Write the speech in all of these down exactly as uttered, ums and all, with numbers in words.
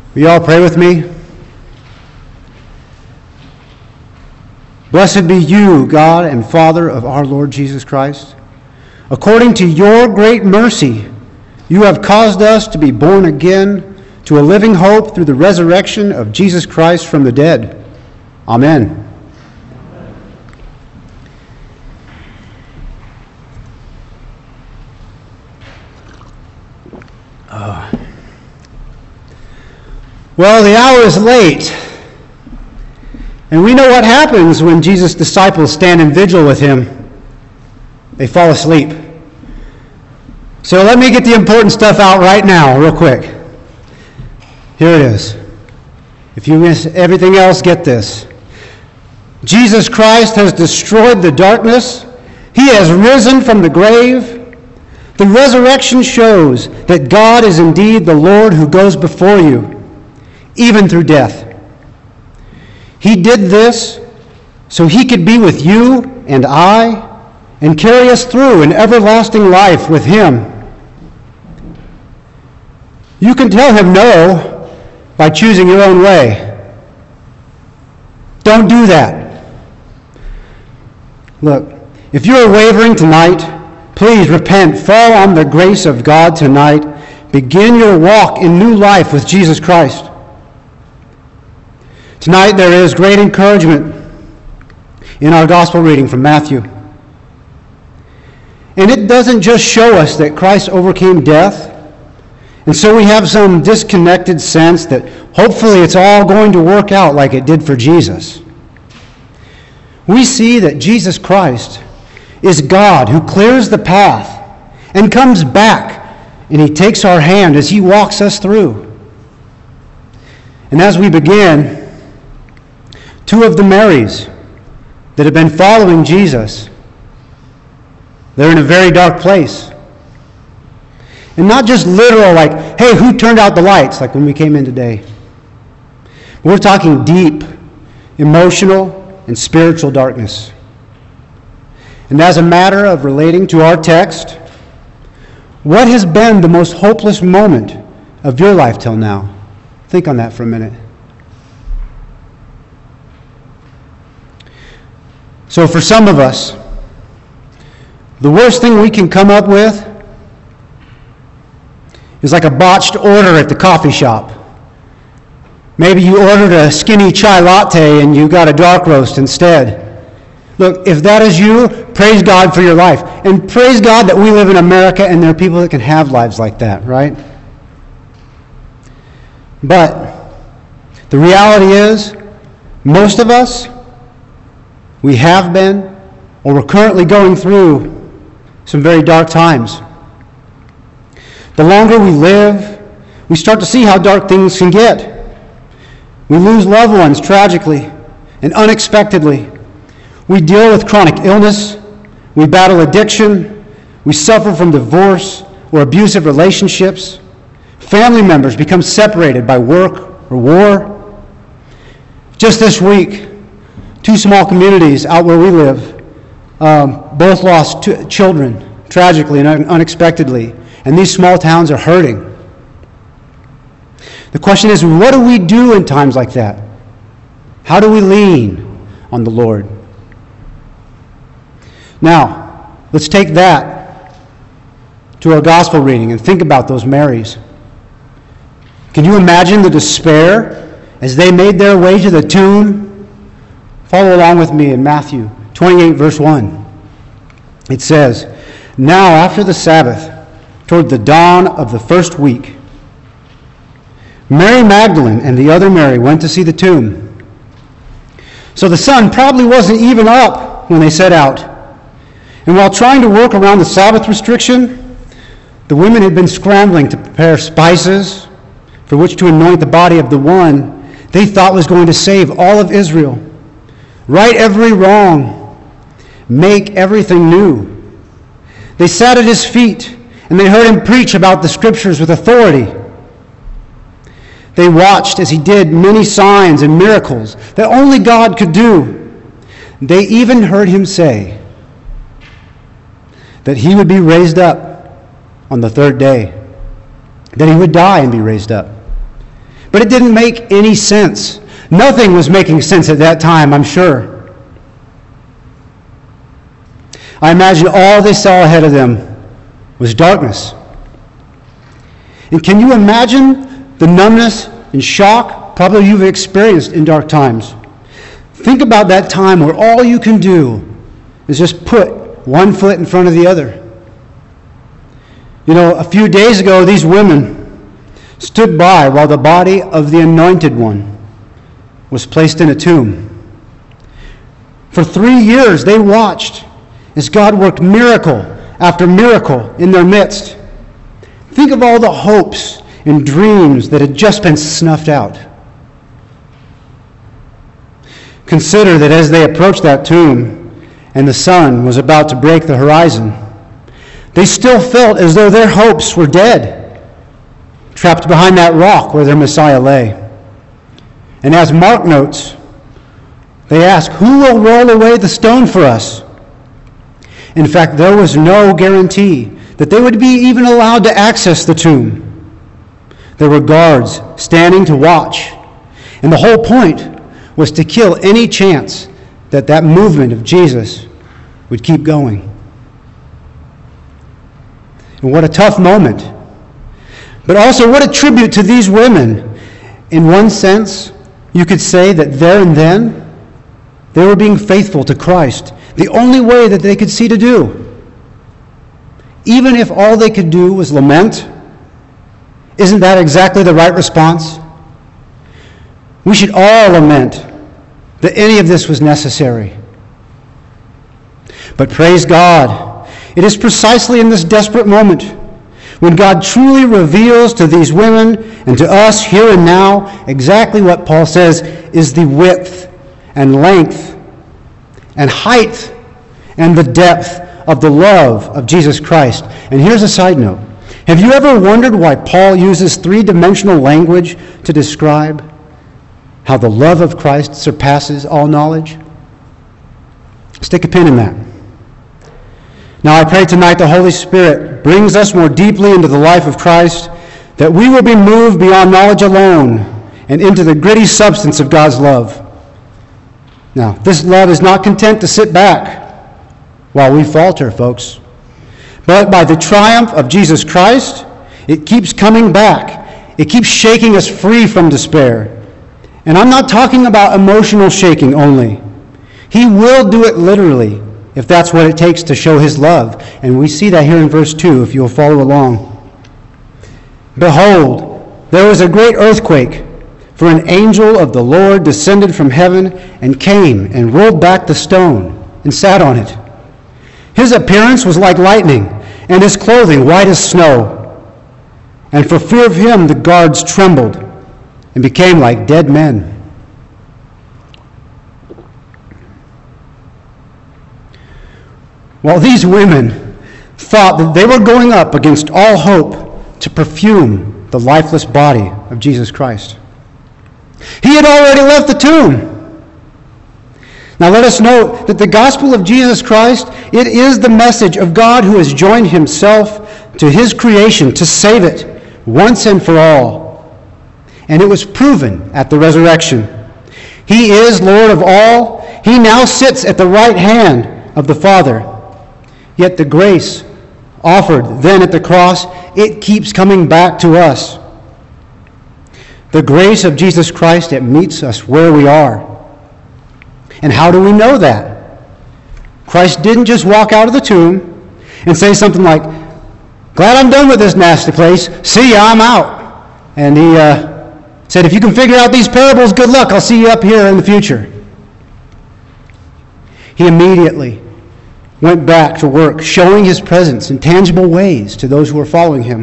Will you all pray with me? Blessed be you, God and Father of our Lord Jesus Christ. According to your great mercy, you have caused us to be born again to a living hope through the resurrection of Jesus Christ from the dead. Amen. Uh, well, the hour is late. And we know what happens when Jesus' disciples stand in vigil with him. They fall asleep. So let me get the important stuff out right now, real quick. Here it is. If you miss everything else, get this. Jesus Christ has destroyed the darkness. He has risen from the grave. The resurrection shows that God is indeed the Lord who goes before you, even through death. He did this so he could be with you and I and carry us through an everlasting life with him. You can tell him no by choosing your own way. Don't do that. Look, if you are wavering tonight, please repent. Fall on the grace of God tonight. Begin your walk in new life with Jesus Christ. Tonight there is great encouragement in our gospel reading from Matthew. And it doesn't just show us that Christ overcame death, and so we have some disconnected sense that hopefully it's all going to work out like it did for Jesus. We see that Jesus Christ is God who clears the path and comes back, and he takes our hand as he walks us through. And as we begin, two of the Marys that have been following Jesus, they're in a very dark place. And not just literal, like, hey, who turned out the lights, like when we came in today. We're talking deep, emotional, and spiritual darkness. And as a matter of relating to our text, what has been the most hopeless moment of your life till now? Think on that for a minute. So for some of us, the worst thing we can come up with is like a botched order at the coffee shop. Maybe you ordered a skinny chai latte and you got a dark roast instead. Look, if that is you, praise God for your life. And praise God that we live in America and there are people that can have lives like that, right? But the reality is, most of us, we have been, or we're currently going through some very dark times. The longer we live, we start to see how dark things can get. We lose loved ones tragically and unexpectedly. We deal with chronic illness. We battle addiction. We suffer from divorce or abusive relationships. Family members become separated by work or war. Just this week, two small communities out where we live um, both lost two children tragically and un- unexpectedly. And these small towns are hurting. The question is, what do we do in times like that? How do we lean on the Lord? Now, let's take that to our gospel reading and think about those Marys. Can you imagine the despair as they made their way to the tomb? Follow along with me in Matthew twenty-eight, verse one. It says, "Now after the Sabbath, toward the dawn of the first week, Mary Magdalene and the other Mary went to see the tomb. So the sun probably wasn't even up when they set out. And while trying to work around the Sabbath restriction, the women had been scrambling to prepare spices for which to anoint the body of the one they thought was going to save all of Israel. Right every wrong, make everything new. They sat at his feet, and they heard him preach about the Scriptures with authority. They watched as he did many signs and miracles that only God could do. They even heard him say that he would be raised up on the third day, that he would die and be raised up. But it didn't make any sense. Nothing was making sense at that time, I'm sure. I imagine all they saw ahead of them was darkness. And can you imagine the numbness and shock probably you've experienced in dark times? Think about that time where all you can do is just put one foot in front of the other. You know, a few days ago, these women stood by while the body of the Anointed One was placed in a tomb. For three years, they watched as God worked miracle after miracle in their midst. Think of all the hopes and dreams that had just been snuffed out. Consider that as they approached that tomb and the sun was about to break the horizon, they still felt as though their hopes were dead, trapped behind that rock where their Messiah lay. And as Mark notes, they asked, "Who will roll away the stone for us?" In fact, there was no guarantee that they would be even allowed to access the tomb. There were guards standing to watch, and the whole point was to kill any chance that that movement of Jesus would keep going. And what a tough moment. But also what a tribute to these women. In one sense, you could say that there and then, they were being faithful to Christ, the only way that they could see to do. Even if all they could do was lament, isn't that exactly the right response? We should all lament that any of this was necessary. But praise God, it is precisely in this desperate moment when God truly reveals to these women and to us here and now exactly what Paul says is the width and length and height and the depth of the love of Jesus Christ. And here's a side note. Have you ever wondered why Paul uses three-dimensional language to describe how the love of Christ surpasses all knowledge? Stick a pin in that. Now I pray tonight the Holy Spirit brings us more deeply into the life of Christ, that we will be moved beyond knowledge alone and into the gritty substance of God's love. Now, this love is not content to sit back while we falter, folks. But by the triumph of Jesus Christ, it keeps coming back. It keeps shaking us free from despair. And I'm not talking about emotional shaking only. He will do it literally, if that's what it takes to show his love. And we see that here in verse two, if you'll follow along. "Behold, there was a great earthquake, for an angel of the Lord descended from heaven and came and rolled back the stone and sat on it. His appearance was like lightning, and his clothing white as snow. And for fear of him the guards trembled and became like dead men." While these women thought that they were going up against all hope to perfume the lifeless body of Jesus Christ, he had already left the tomb. Now let us note that the gospel of Jesus Christ, it is the message of God who has joined himself to his creation to save it once and for all. And it was proven at the resurrection. He is Lord of all. He now sits at the right hand of the Father. Yet the grace offered then at the cross, it keeps coming back to us. The grace of Jesus Christ, it meets us where we are. And how do we know that? Christ didn't just walk out of the tomb and say something like, "Glad I'm done with this nasty place. See ya, I'm out." And he uh, said, "If you can figure out these parables, good luck. I'll see you up here in the future." He immediately went back to work, showing his presence in tangible ways to those who were following him.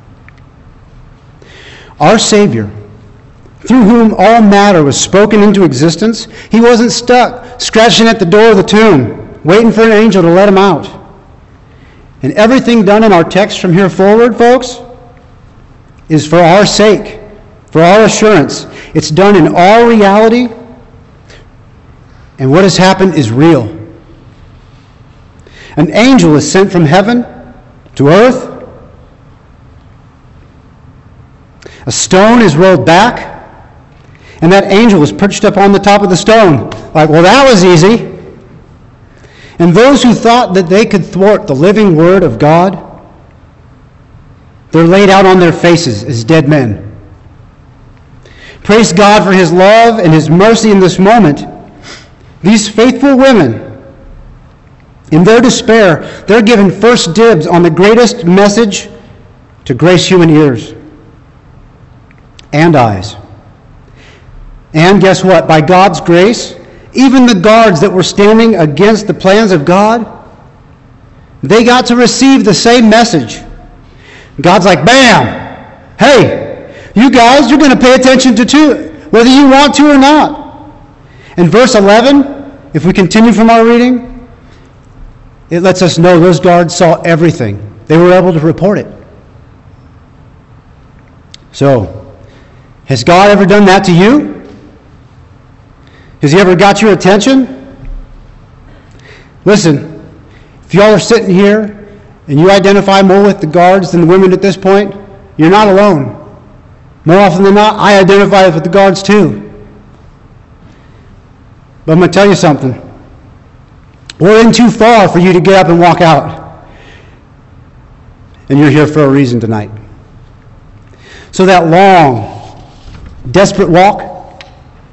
Our Savior, through whom all matter was spoken into existence, he wasn't stuck scratching at the door of the tomb, waiting for an angel to let him out. And everything done in our text from here forward, folks, is for our sake, for our assurance. It's done in our reality, and what has happened is real. An angel is sent from heaven to earth. A stone is rolled back, and that angel is perched up on the top of the stone. Like, well, that was easy. And those who thought that they could thwart the living word of God, they're laid out on their faces as dead men. Praise God for his love and his mercy in this moment. These faithful women, in their despair, they're given first dibs on the greatest message to grace human ears and eyes. And guess what? By God's grace, even the guards that were standing against the plans of God, they got to receive the same message. God's like, bam! Hey! You guys, you're going to pay attention to too, whether you want to or not. In verse eleven, if we continue from our reading, it lets us know those guards saw everything. They were able to report it. So, has God ever done that to you? Has he ever got your attention? Listen, if y'all are sitting here and you identify more with the guards than the women at this point, you're not alone. More often than not, I identify with the guards too. But I'm going to tell you something. We're in too far for you to get up and walk out. And you're here for a reason tonight. So that long, desperate walk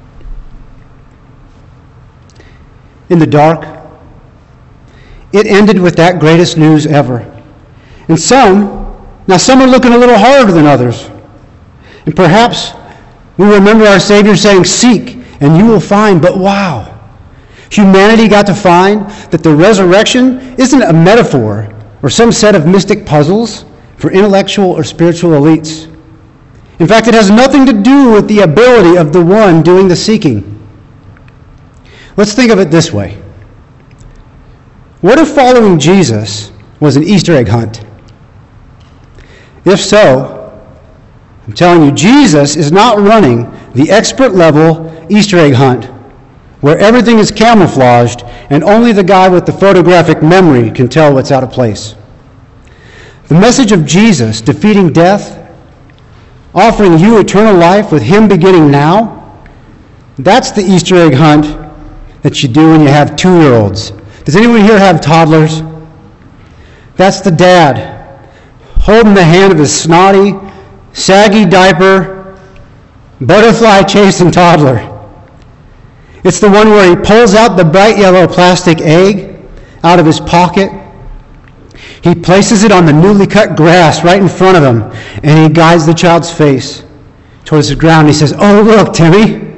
in the dark, it ended with that greatest news ever. And some, now some are looking a little harder than others. And perhaps we remember our Savior saying, seek and you will find. But wow, humanity got to find that the resurrection isn't a metaphor or some set of mystic puzzles for intellectual or spiritual elites. In fact, it has nothing to do with the ability of the one doing the seeking. Let's think of it this way. What if following Jesus was an Easter egg hunt? If so, I'm telling you, Jesus is not running the expert level Easter egg hunt where everything is camouflaged and only the guy with the photographic memory can tell what's out of place. The message of Jesus defeating death, offering you eternal life with him beginning now, that's the Easter egg hunt that you do when you have two-year-olds. Does anyone here have toddlers? That's the dad holding the hand of his snotty, saggy diaper, butterfly chasing toddler. It's the one where he pulls out the bright yellow plastic egg out of his pocket. He places it on the newly cut grass right in front of him, and he guides the child's face towards the ground. He says, "Oh, look, Timmy."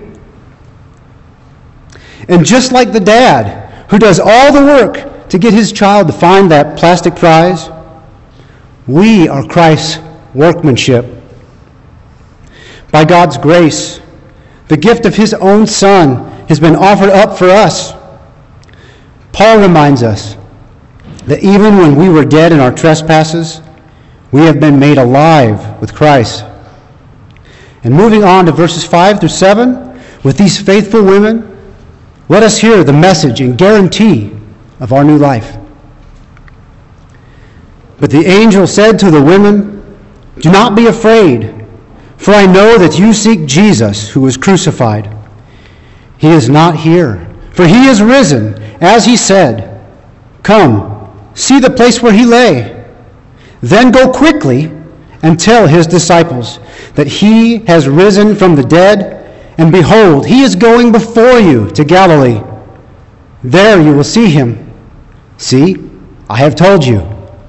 And just like the dad who does all the work to get his child to find that plastic prize, we are Christ's workmanship. By God's grace, the gift of his own Son has been offered up for us. Paul reminds us that even when we were dead in our trespasses, we have been made alive with Christ. And moving on to verses five through seven, with these faithful women, let us hear the message and guarantee of our new life. But the angel said to the women, "Do not be afraid, for I know that you seek Jesus who was crucified. He is not here, for he is risen, as he said. Come, see the place where he lay. Then go quickly and tell his disciples that he has risen from the dead, and behold, he is going before you to Galilee. There you will see him. See, I have told you."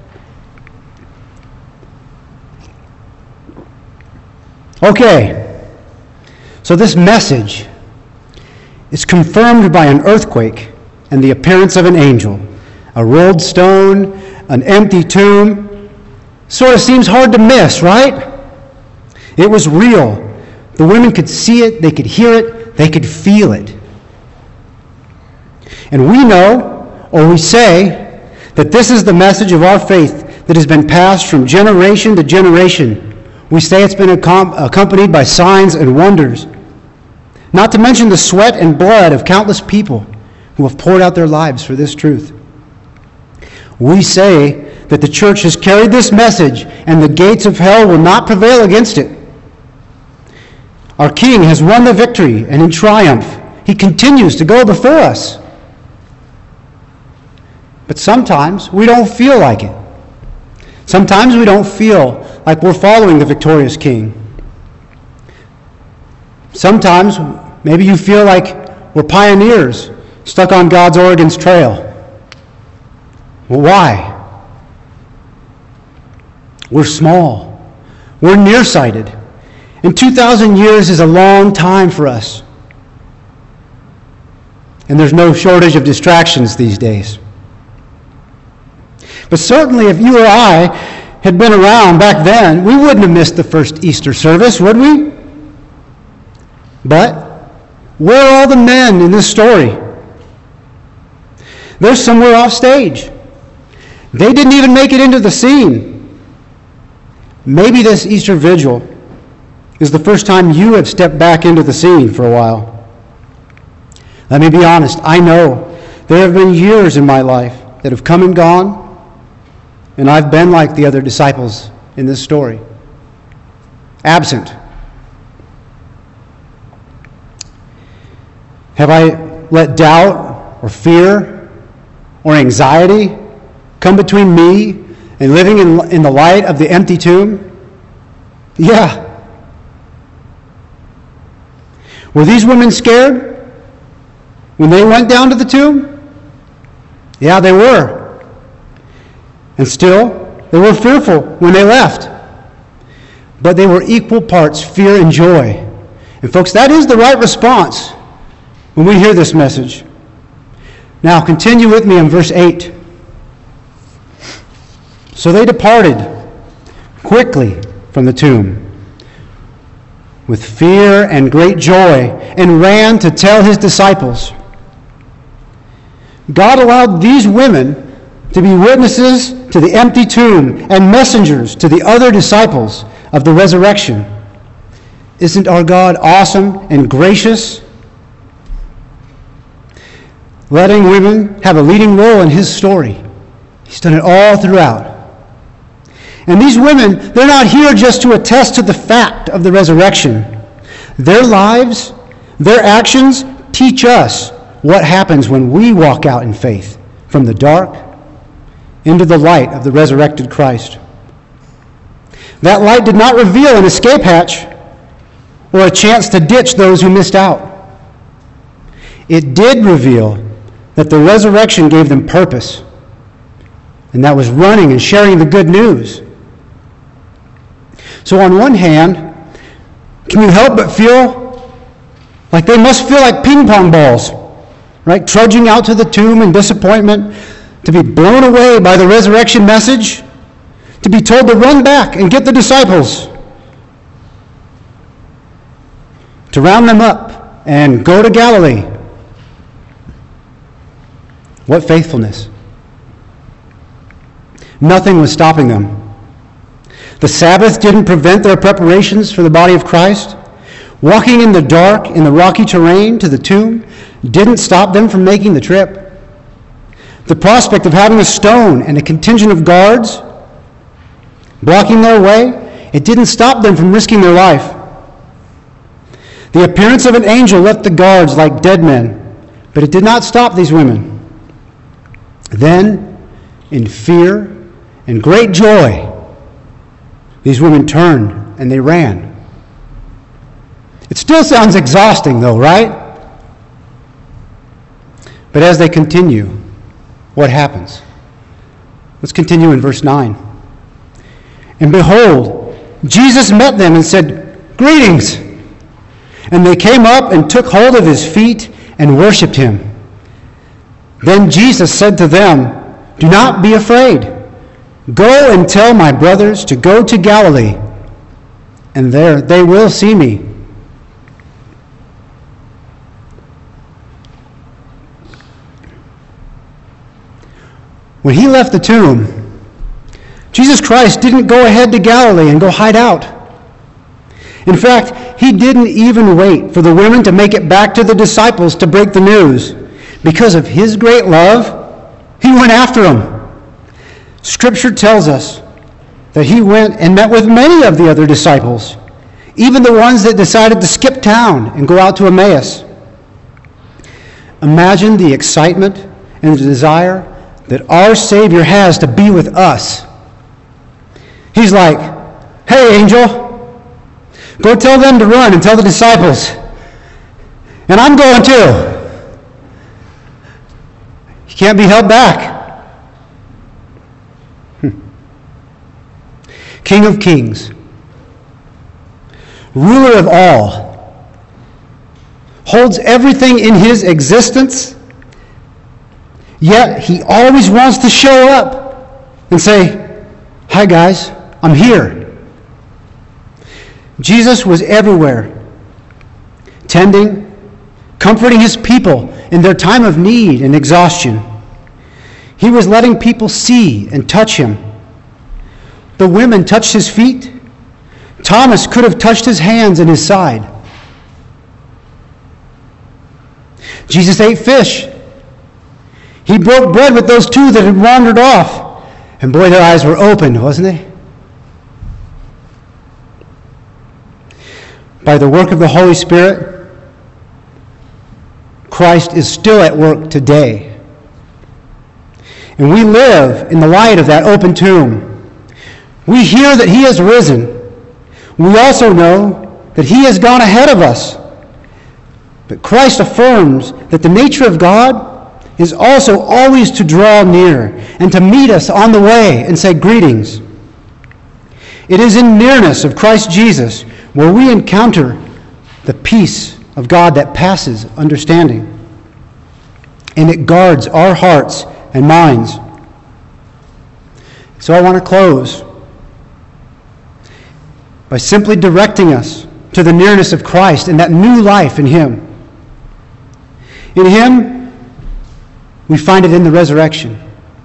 Okay, so this message is confirmed by an earthquake and the appearance of an angel. A rolled stone, an empty tomb. Sort of seems hard to miss, right? It was real. The women could see it, they could hear it, they could feel it. And we know, or we say, that this is the message of our faith that has been passed from generation to generation. We say it's been accompanied by signs and wonders. Not to mention the sweat and blood of countless people who have poured out their lives for this truth. We say that the church has carried this message and the gates of hell will not prevail against it. Our King has won the victory, and in triumph, he continues to go before us. But sometimes we don't feel like it. Sometimes we don't feel like we're following the victorious King. Sometimes maybe you feel like we're pioneers stuck on God's Oregon's trail. Well, why? We're small. We're nearsighted. And two thousand years is a long time for us. And there's no shortage of distractions these days. But certainly if you or I had been around back then, we wouldn't have missed the first Easter service, would we? But where are all the men in this story? They're somewhere off stage. They didn't even make it into the scene. Maybe this Easter vigil is the first time you have stepped back into the scene for a while. Let me be honest. I know there have been years in my life that have come and gone, and I've been like the other disciples in this story, absent. Have I let doubt or fear or anxiety come between me and living in, in the light of the empty tomb? Yeah. Were these women scared when they went down to the tomb? Yeah, they were. And still, they were fearful when they left. But they were equal parts fear and joy. And folks, that is the right response when we hear this message. Now, continue with me in verse eight. So they departed quickly from the tomb with fear and great joy, and ran to tell his disciples. God allowed these women to be witnesses to the empty tomb and messengers to the other disciples of the resurrection. Isn't our God awesome and gracious? Letting women have a leading role in his story. He's done it all throughout. And these women, they're not here just to attest to the fact of the resurrection. Their lives, their actions teach us what happens when we walk out in faith from the dark into the light of the resurrected Christ. That light did not reveal an escape hatch or a chance to ditch those who missed out. It did reveal that the resurrection gave them purpose, and that was running and sharing the good news. So on one hand, can you help but feel like they must feel like ping pong balls, right? Trudging out to the tomb in disappointment, to be blown away by the resurrection message, to be told to run back and get the disciples, to round them up and go to Galilee. What faithfulness. Nothing was stopping them. The Sabbath didn't prevent their preparations for the body of Christ. Walking in the dark, in the rocky terrain to the tomb didn't stop them from making the trip. The prospect of having a stone and a contingent of guards blocking their way, it didn't stop them from risking their life. The appearance of an angel left the guards like dead men, but it did not stop these women. Then, in fear and great joy, these women turned and they ran. It still sounds exhausting though, right? But as they continue, what happens? Let's continue in verse nine. And behold, Jesus met them and said, "Greetings!" And they came up and took hold of his feet and worshipped him. Then Jesus said to them, "Do not be afraid. Go and tell my brothers to go to Galilee, and there they will see me." When he left the tomb, Jesus Christ didn't go ahead to Galilee and go hide out. In fact, he didn't even wait for the women to make it back to the disciples to break the news. Because of his great love, he went after them. Scripture tells us that he went and met with many of the other disciples, even the ones that decided to skip town and go out to Emmaus. Imagine the excitement and the desire that our Savior has to be with us. He's like, "Hey, angel, go tell them to run and tell the disciples. And I'm going too." He can't be held back. Hmm. King of kings, ruler of all, holds everything in his existence, yet he always wants to show up and say, "Hi guys, I'm here." Jesus was everywhere, tending, comforting his people in their time of need and exhaustion. He was letting people see and touch him. The women touched his feet. Thomas could have touched his hands and his side. Jesus ate fish. He broke bread with those two that had wandered off. And boy, their eyes were open, wasn't they? By the work of the Holy Spirit, Christ is still at work today. And we live in the light of that open tomb. We hear that he has risen. We also know that he has gone ahead of us. But Christ affirms that the nature of God is also always to draw near and to meet us on the way and say greetings. It is in nearness of Christ Jesus where we encounter the peace of God that passes understanding. And it guards our hearts and minds. So I want to close by simply directing us to the nearness of Christ and that new life in him. In him, we find it in the resurrection.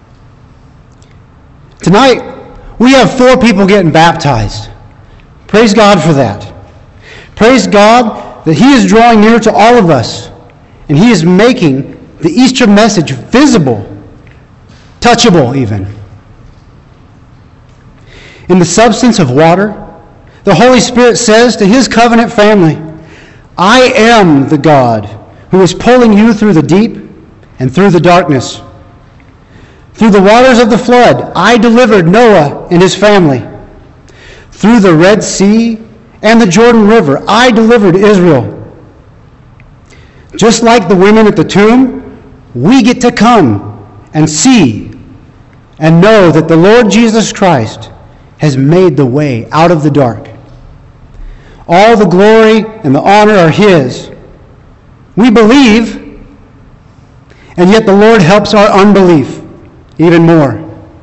Tonight, we have four people getting baptized. Praise God for that. Praise God that he is drawing near to all of us, and he is making the Easter message visible, touchable even. In the substance of water, the Holy Spirit says to his covenant family, "I am the God who is pulling you through the deep and through the darkness. Through the waters of the flood, I delivered Noah and his family. Through the Red Sea and the Jordan River, I delivered Israel." Just like the women at the tomb, we get to come and see and know that the Lord Jesus Christ has made the way out of the dark. All the glory and the honor are his. We believe, and yet the Lord helps our unbelief even more.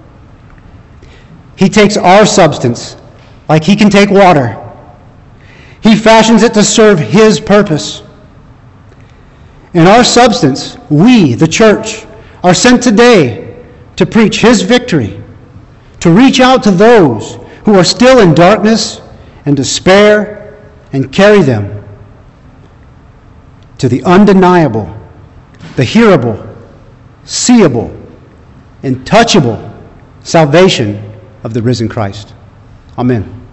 He takes our substance like he can take water. He fashions it to serve his purpose. In our substance, we, the church, are sent today to preach his victory, to reach out to those who are still in darkness and despair and carry them to the undeniable, the hearable, seeable, and touchable salvation of the risen Christ. Amen.